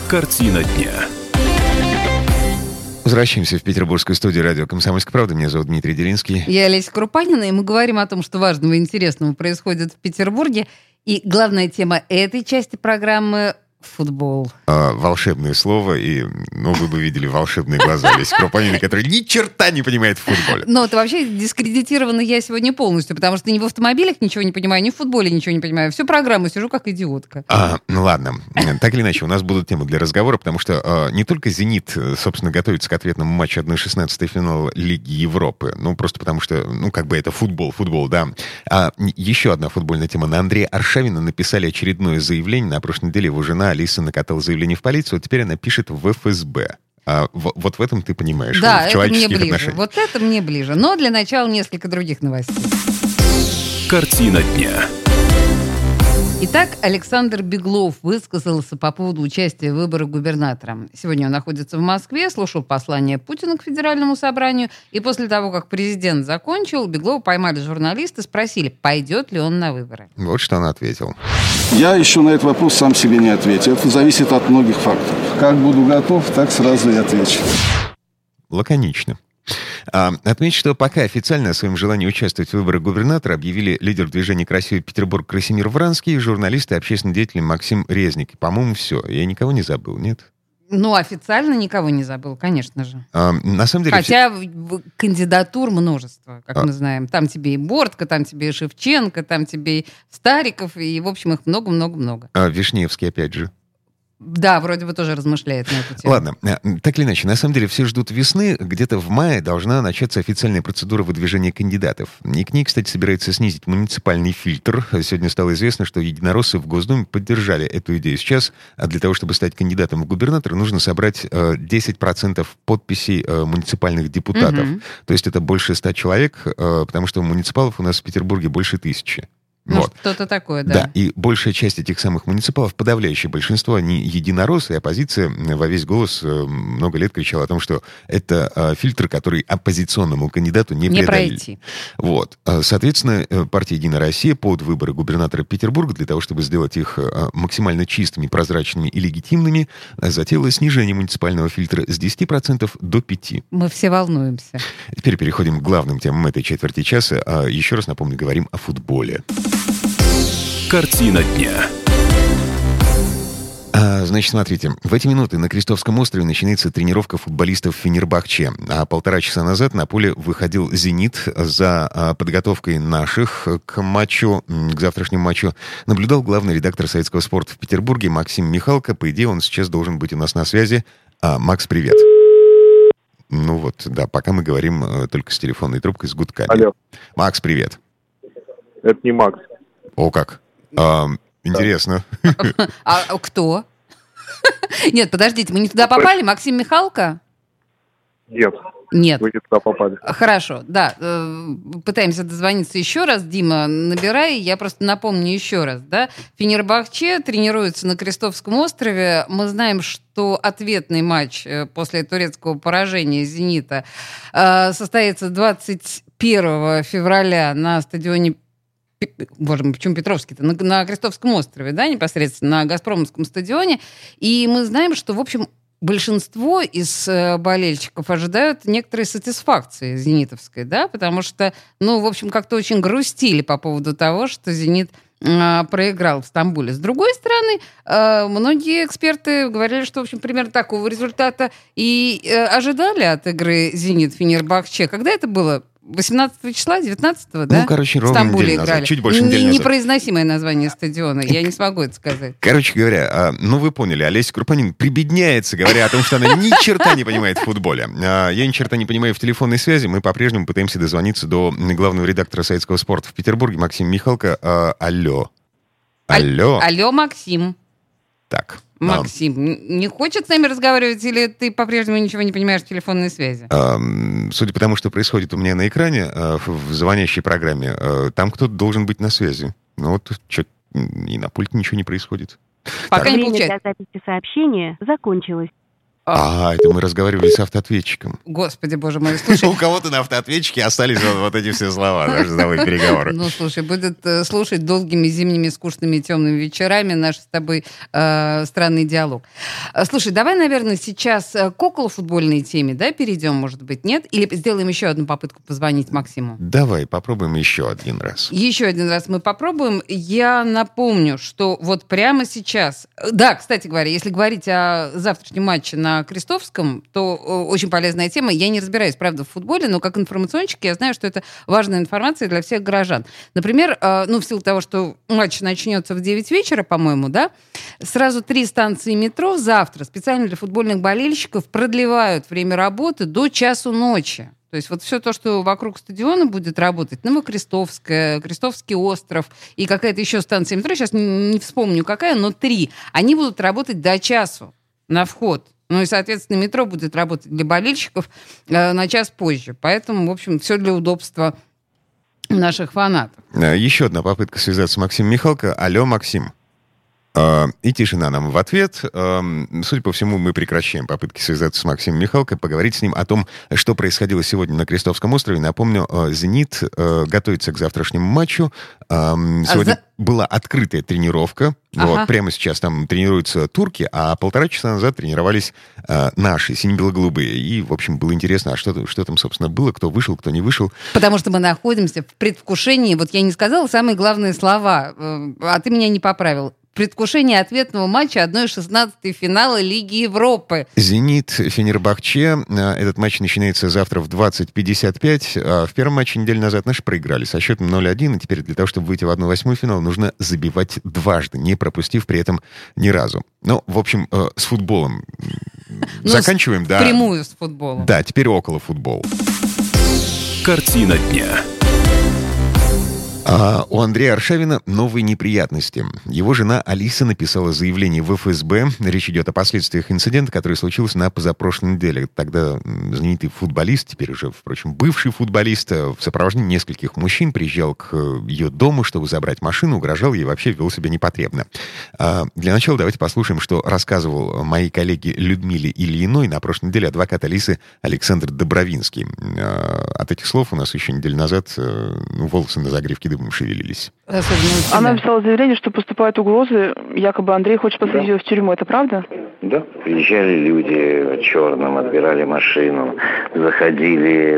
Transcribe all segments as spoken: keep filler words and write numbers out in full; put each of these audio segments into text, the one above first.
Картина дня. Возвращаемся в петербургскую студию радио «Комсомольская правда». Меня зовут Дмитрий Делинский. Я Олеся Крупанина, и мы говорим о том, что важного и интересного происходит в Петербурге. И главная тема этой части программы — футбол. А, волшебное слово, и, ну, вы бы видели волшебные глаза Олеси Крупаниной, которая ни черта не понимает в футболе. Но это вообще дискредитирована я сегодня полностью, потому что ни в автомобилях ничего не понимаю, ни в футболе ничего не понимаю. Всю программу сижу как идиотка. А, ну ладно, так или иначе, у нас будут темы для разговора, потому что а, не только «Зенит», собственно, готовится к ответному матчу одна шестнадцатая финала Лиги Европы, ну, просто потому что, ну, как бы это футбол, футбол, да. А еще одна футбольная тема. На Андрея Аршавина написали очередное заявление. На прошлой неделе его жена Алиса накатала заявление в полицию, а теперь она пишет в эф эс бэ. А, в, вот в этом ты понимаешь, да, в это мне ближе. Отношениях. Вот это мне ближе. Но для начала несколько других новостей. Картина дня. Итак, Александр Беглов высказался по поводу участия в выборах губернатора. Сегодня он находится в Москве, слушал послание Путина к Федеральному собранию, и после того, как президент закончил, Беглова поймали журналисты, спросили, пойдет ли он на выборы. Вот что он ответил. Я еще на этот вопрос сам себе не ответил. Это зависит от многих факторов. Как буду готов, так сразу и отвечу. Лаконично. А, отмечу, что пока официально о своем желании участвовать в выборах губернатора объявили лидер движения «Красивый Петербург» Красимир Вранский и журналист и общественный деятель Максим Резник. По-моему, все. Я никого не забыл, нет? Ну, официально никого не забыл, конечно же. А, на самом деле... Хотя все... кандидатур множество, как а... мы знаем. Там тебе и Бортко, там тебе и Шевченко, там тебе и Стариков, и, в общем, их много-много-много. А Вишневский, опять же. Да, вроде бы тоже размышляет на эту тему. Ладно, так или иначе, на самом деле все ждут весны. Где-то в мае должна начаться официальная процедура выдвижения кандидатов. И к ней, кстати, собирается снизить муниципальный фильтр. Сегодня стало известно, что единороссы в Госдуме поддержали эту идею. Сейчас для того, чтобы стать кандидатом в губернатора, нужно собрать десять процентов подписей муниципальных депутатов. Угу. То есть это больше ста человек, потому что муниципалов у нас в Петербурге больше тысячи. Ну, вот. Что-то такое, да. Да, и большая часть этих самых муниципалов, подавляющее большинство, они единороссы, и оппозиция во весь голос много лет кричала о том, что это а, фильтр, который оппозиционному кандидату не, не преодолеть. пройти. Вот. Соответственно, партия «Единая Россия» под выборы губернатора Петербурга, для того, чтобы сделать их максимально чистыми, прозрачными и легитимными, затеяла снижение муниципального фильтра с десяти процентов до пяти процентов. Мы все волнуемся. Теперь переходим к главным темам этой четверти часа. Еще раз напомню, говорим о футболе. Картина дня. А, значит, смотрите, в эти минуты на Крестовском острове начинается тренировка футболистов Фенербахче. А полтора часа назад на поле выходил «Зенит». За а, подготовкой наших к матчу, к завтрашнему матчу, наблюдал главный редактор «Советского спорта» в Петербурге Максим Михалко. По идее, он сейчас должен быть у нас на связи. А, Макс, привет. Ну вот, да, пока мы говорим а, только с телефонной трубкой, с гудками. Алло. Макс, привет. Это не Макс. О, как? А, интересно. А, а кто? Нет, подождите, мы не туда попали? Максим Михалко? Нет. Нет. Вы не туда попали. Хорошо, да. Пытаемся дозвониться еще раз. Дима, набирай. Я просто напомню еще раз. Да? Фенербахче тренируется на Крестовском острове. Мы знаем, что ответный матч после турецкого поражения «Зенита» состоится двадцать первого февраля на стадионе... Боже мой, почему Петровский-то? На, на Крестовском острове, да, непосредственно на Газпромовском стадионе. И мы знаем, что, в общем, большинство из э, болельщиков ожидают некоторой сатисфакции зенитовской, да, потому что, ну, в общем, как-то очень грустили по поводу того, что «Зенит» э, проиграл в Стамбуле. С другой стороны, э, многие эксперты говорили, что, в общем, примерно такого результата и э, ожидали от игры «Зенит-Фенербахче». Когда это было? восемнадцатого числа, девятнадцатого, да? Ну, короче, ровно в Стамбуле неделю назад, играли. чуть больше недели назад. Непроизносимое название стадиона, я не смогу это сказать. Короче говоря, ну вы поняли, Олеся Крупанина прибедняется, говоря о том, что она ни черта не понимает в футболе. Я ни черта не понимаю в телефонной связи. Мы по-прежнему пытаемся дозвониться до главного редактора «Советского спорта» в Петербурге Максима Михалко. Алло. Алло. Алло, Максим. Так. Максим, а... не хочет с нами разговаривать, или ты по-прежнему ничего не понимаешь в телефонной связи? А, судя по тому, что происходит у меня на экране, в звонящей программе, там кто-то должен быть на связи. Ну вот, что, и на пульте ничего не происходит. Пока так. не получается. Время для записи сообщения закончилось. А, это мы разговаривали с автоответчиком. Господи, боже мой, слушай. У кого-то на автоответчике остались вот, вот эти все слова, даже новые переговоры. Ну, слушай, будет э, слушать долгими зимними скучными темными вечерами наш с тобой э, странный диалог. Э, слушай, давай, наверное, сейчас к околофутбольной теме, да, перейдем, может быть, нет? Или сделаем еще одну попытку позвонить Максиму? Давай, попробуем еще один раз. Еще один раз мы попробуем. Я напомню, что вот прямо сейчас... Да, кстати говоря, если говорить о завтрашнем матче на Крестовском, то очень полезная тема. Я не разбираюсь, правда, в футболе, но как информационщик я знаю, что это важная информация для всех горожан. Например, ну, в силу того, что матч начнется в девять вечера, по-моему, да, сразу три станции метро завтра специально для футбольных болельщиков продлевают время работы до часу ночи. То есть вот все то, что вокруг стадиона будет работать, Новокрестовская, Крестовский остров и какая-то еще станция метро, сейчас не вспомню какая, но три, они будут работать до часу на вход. Ну и, соответственно, метро будет работать для болельщиков э, на час позже. Поэтому, в общем, все для удобства наших фанатов. Еще одна попытка связаться с Максимом Михалко. Алло, Максим. И тишина нам в ответ. Судя по всему, мы прекращаем попытки связаться с Максимом Михалко, поговорить с ним о том, что происходило сегодня на Крестовском острове. Напомню, «Зенит» готовится к завтрашнему матчу. Сегодня а за... была открытая тренировка. Ага. Вот, прямо сейчас там тренируются турки, а полтора часа назад тренировались наши, сине-бело-голубые. И, в общем, было интересно, а что, что там, собственно, было, кто вышел, кто не вышел. Потому что мы находимся в предвкушении. Вот я не сказала самые главные слова, а ты меня не поправил. Предвкушение ответного матча одна шестнадцатой финала Лиги Европы. «Зенит», Фенербахче. Этот матч начинается завтра в двадцать пятьдесят пять. В первом матче неделю назад наши проиграли со счетом ноль один. И теперь для того, чтобы выйти в одну восьмую финал, нужно забивать дважды, не пропустив при этом ни разу. Ну, в общем, с футболом ну, заканчиваем. Да. Прямую с футболом. Да, теперь около футбола. Картина дня. А у Андрея Аршавина новые неприятности. Его жена Алиса написала заявление в эф эс бэ. Речь идет о последствиях инцидента, который случился на позапрошлой неделе. Тогда знаменитый футболист, теперь уже, впрочем, бывший футболист, в сопровождении нескольких мужчин приезжал к ее дому, чтобы забрать машину, угрожал ей и вообще вел себя непотребно. А для начала давайте послушаем, что рассказывал моей коллеге Людмиле Ильиной на прошлой неделе адвокат Алисы Александр Добровинский. От этих слов у нас еще неделю назад волосы на загривке дыбом шевелились. Она написала заявление, что поступают угрозы, якобы Андрей хочет посадить да. ее в тюрьму. Это правда? Да. Приезжали люди в черном, отбирали машину, заходили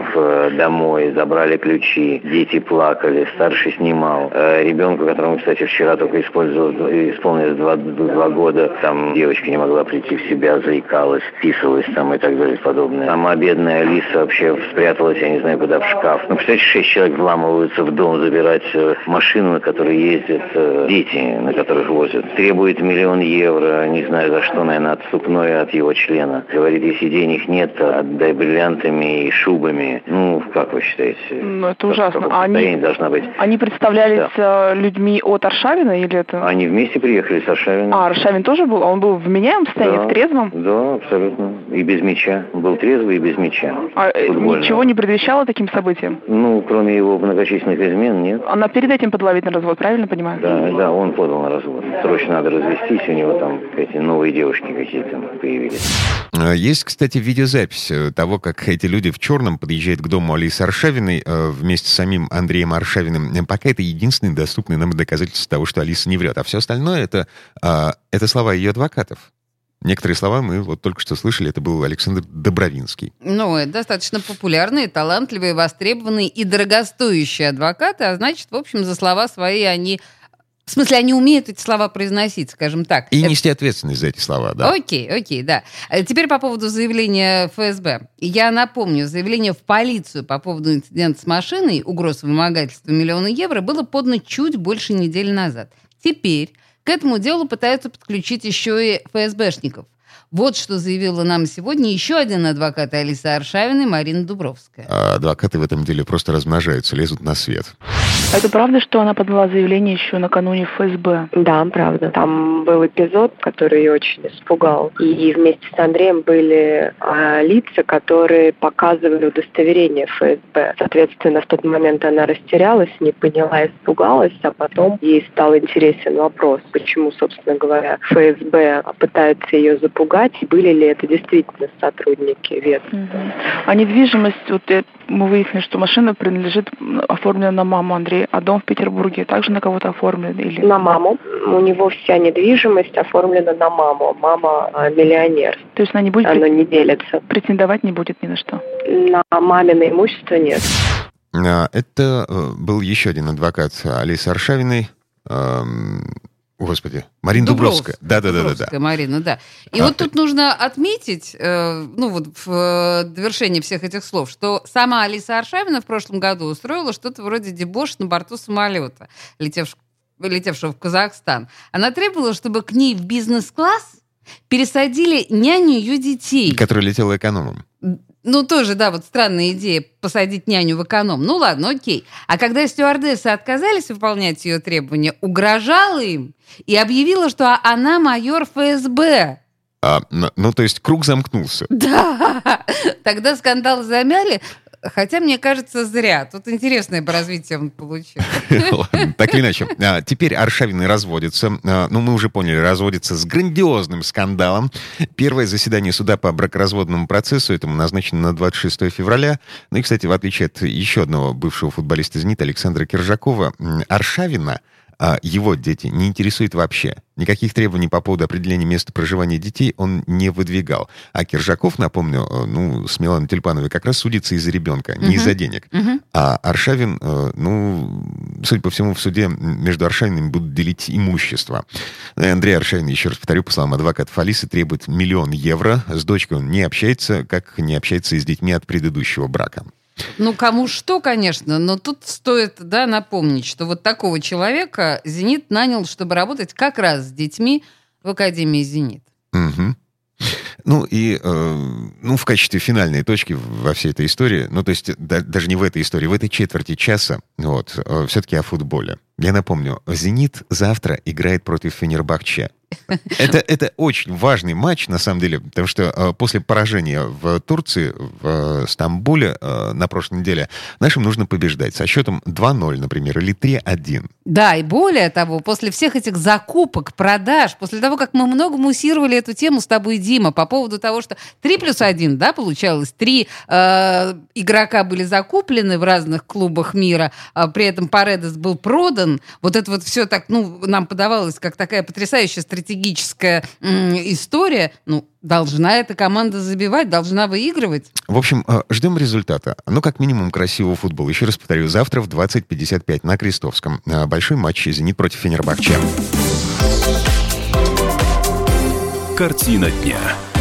в домой, забрали ключи, дети плакали, старший снимал. Ребенку, которому, кстати, вчера только исполнилось два, два года, там девочка не могла прийти в себя, заикалась, писалась там и так далее и подобное. Сама бедная Алиса вообще спряталась, я не знаю куда, в шкаф. Ну, представляете, шесть человек вламываются в дом забирать машину, на которой ездят дети, на которых возят. Требует миллион евро, не знаю за что, наверное, отступное от его члена. Говорит, если денег нет, отдай бриллиантами и шубами. Ну, как вы считаете? Ну, это ужасно. А они, должна быть. Они представлялись да. людьми от Аршавина или это? Они вместе приехали с Аршавином. А, Аршавин тоже был? Он был в вменяемом состоянии, да. в трезвом? Да, абсолютно. И без мяча. Был трезвый и без мяча. А ничего не предвещало таким событиям? Ну, кроме его многочисленных измен, нет. Она перед этим подала вид на развод, правильно понимаю? Да, да, он подал на развод. Срочно надо развестись, у него там эти новые девушки какие-то появились. Есть, кстати, видеозапись того, как эти люди в черном подъезжают к дому Алисы Аршавиной вместе с самим Андреем Аршавиным. Пока это единственное доступное нам доказательство того, что Алиса не врет. А все остальное это, это слова ее адвокатов. Некоторые слова мы вот только что слышали, это был Александр Добровинский. Ну, это достаточно популярные, талантливые, востребованные и дорогостоящие адвокаты, а значит, в общем, за слова свои они... В смысле, они умеют эти слова произносить, скажем так. И нести ответственность за эти слова, да. Окей, окей, да. Теперь по поводу заявления эф эс бэ. Я напомню, заявление в полицию по поводу инцидента с машиной, угроз вымогательства миллиона евро, было подано чуть больше недели назад. Теперь к этому делу пытаются подключить еще и эф эс бэшников. Вот что заявила нам сегодня еще один адвокат Алисы Аршавиной, Марина Дубровская. А адвокаты в этом деле просто размножаются, лезут на свет. Это правда, что она подала заявление еще накануне эф эс бэ? Да, правда. Там был эпизод, который ее очень испугал. И вместе с Андреем были а, лица, которые показывали удостоверение эф эс бэ. Соответственно, в тот момент она растерялась, не поняла, испугалась, а потом ей стал интересен вопрос, почему, собственно говоря, эф эс бэ пытается ее запугать, Бугатти, были ли это действительно сотрудники ВЕС. Угу. А недвижимость, вот мы выяснили, что машина принадлежит, оформлена на маму Андрея, а дом в Петербурге также на кого-то оформлен? Или... На маму. У него вся недвижимость оформлена на маму. Мама а, миллионер. То есть она не будет... Она не делится. Претендовать не будет ни на что? На мамино имущество нет. Это был еще один адвокат Алисы Аршавиной. Господи, Марина Дубровская. Да-да-да. Дубровская Марина, да. И а, вот тут нужно отметить, э, ну вот в э, довершении всех этих слов, что сама Алиса Аршавина в прошлом году устроила что-то вроде дебош на борту самолета, летевш, летевшего в Казахстан. Она требовала, чтобы к ней в бизнес-класс пересадили няню ее детей. Которая летела экономом. Ну, тоже, да, вот странная идея посадить няню в эконом. Ну, ладно, окей. А когда стюардессы отказались выполнять ее требования, угрожала им и объявила, что она майор эф эс бэ. А, ну, ну, то есть круг замкнулся. Да. Тогда скандал замяли. Хотя, мне кажется, зря. Тут интересное бы развитие он получил. Так или иначе. Теперь Аршавины разводятся. Ну, мы уже поняли, разводятся с грандиозным скандалом. Первое заседание суда по бракоразводному процессу этому назначено на двадцать шестое февраля. Ну и, кстати, в отличие от еще одного бывшего футболиста «Зенита» Александра Киржакова, Аршавина а его дети не интересует вообще. Никаких требований по поводу определения места проживания детей он не выдвигал. А Киржаков, напомню, ну, с Миланой Тюльпановой как раз судится из-за ребенка, не uh-huh. из-за денег. Uh-huh. А Аршавин, ну, судя по всему, в суде между Аршавинами будут делить имущество. Андрей Аршавин, еще раз повторю, по словам адвокатов Алисы, требует миллион евро. С дочкой он не общается, как не общается и с детьми от предыдущего брака. Ну, кому что, конечно, но тут стоит, да, напомнить, что вот такого человека «Зенит» нанял, чтобы работать как раз с детьми в Академии «Зенит». Угу. Ну, и э, ну, в качестве финальной точки во всей этой истории, ну, то есть да, даже не в этой истории, в этой четверти часа, вот, э, все-таки о футболе. Я напомню, «Зенит» завтра играет против Фенербахче. Это, это очень важный матч, на самом деле, потому что э, после поражения в Турции, в э, Стамбуле э, на прошлой неделе, нашим нужно побеждать со счетом два ноль, например, или три один. Да, и более того, после всех этих закупок, продаж, после того, как мы много муссировали эту тему с тобой, Дима, по поводу того, что три плюс один, да, получалось, три э, игрока были закуплены в разных клубах мира, а при этом Паредес был продан, вот это вот все так, ну, нам подавалось как такая потрясающая стратегия, стратегическая м- история, ну, должна эта команда забивать, должна выигрывать. В общем, ждем результата. Ну, как минимум, красивого футбола. Еще раз повторю, завтра в двадцать пятьдесят пять на Крестовском. Большой матч «Зенит» против Фенербахче. Картина дня.